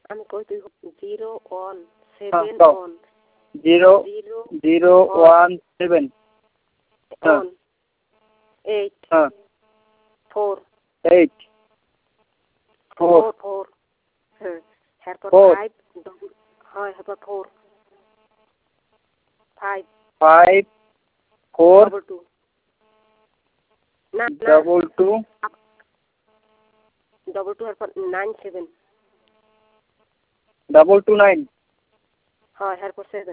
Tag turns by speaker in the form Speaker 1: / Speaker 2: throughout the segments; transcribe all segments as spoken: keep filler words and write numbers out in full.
Speaker 1: আমি কই তুই zero one seven one
Speaker 2: zero zero one seven
Speaker 1: one eight
Speaker 2: হ্যাঁ
Speaker 1: four
Speaker 2: eight four
Speaker 1: four four হ্যাঁ এরপর
Speaker 2: Four.
Speaker 1: ফাইভ ডবল হয় এরপর four five
Speaker 2: five four
Speaker 1: double two না না
Speaker 2: ডাবল টু
Speaker 1: ডবল টু এরপর nine seven
Speaker 2: double two nine
Speaker 1: হয় এরপর seven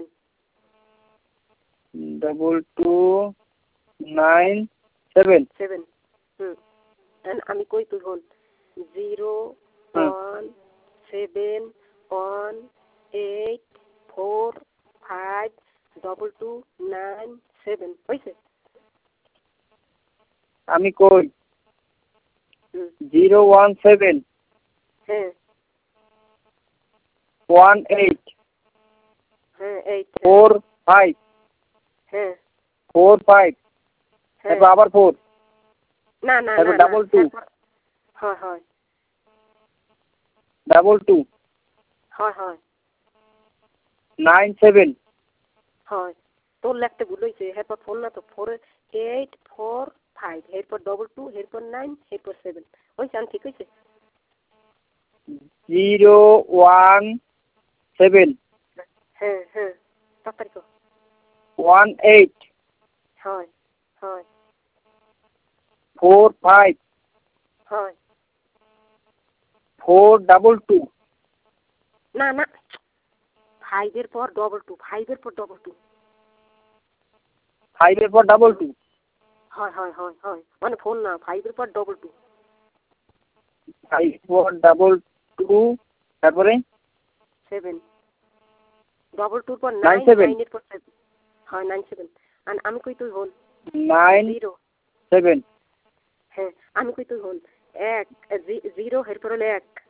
Speaker 2: double two nine seven
Speaker 1: seven হুম and আমি কই তুই হল জিরো
Speaker 2: হুম।
Speaker 1: One seven one eight four five double two nine seven হয়েছে
Speaker 2: আমি কই
Speaker 1: হুম
Speaker 2: জিরো ওয়ান সেভেন
Speaker 1: হ্যাঁ
Speaker 2: ওয়ান এইট
Speaker 1: হ্যাঁ এইট
Speaker 2: ফোর ফাইভ
Speaker 1: হ্যাঁ
Speaker 2: ফোর ফাইভ
Speaker 1: হ্যাঁ
Speaker 2: এরপর আবার ফোর
Speaker 1: না না
Speaker 2: এরপর
Speaker 1: না
Speaker 2: ডাবল টু
Speaker 1: এরপর হয় হয়
Speaker 2: ডাবল টু
Speaker 1: হয় হয়
Speaker 2: নাইন সেভেন
Speaker 1: হয় তোর লিখতে ভুল হয়েছে এরপর ফোর না তো ফোর এইট ফোর ফাইভ এরপর ডবল টু এরপর নাইন এরপর সেভেন হয়েছে আমি ঠিক হয়েছে
Speaker 2: জিরো ওয়ান সেভেন
Speaker 1: হ্যাঁ হ্যাঁ তাড়াতাড়ি কর
Speaker 2: ওয়ান এইট
Speaker 1: হয় হয়
Speaker 2: ফোর ফাইভ
Speaker 1: হয়
Speaker 2: ফোর ডাবল টু
Speaker 1: না না ফাইভের পর ডবল টু ফাইভের পর ডবল টু
Speaker 2: ফাইভের পর ডাবল টু
Speaker 1: হয় হয় হয় হয় মানে ফোন না ফাইভের পর double two
Speaker 2: five four double two তারপরে
Speaker 1: সেভেন ডবল টুর পর
Speaker 2: নাইন
Speaker 1: নাইন
Speaker 2: সেভেন
Speaker 1: নাইনের পর সেভেন হয় নাইন সেভেন আর আমি কই তুই হল
Speaker 2: নাইন
Speaker 1: জিরো
Speaker 2: সেভেন
Speaker 1: হ্যাঁ আমি কই তুই হল এক জিরো এরপর হলো এক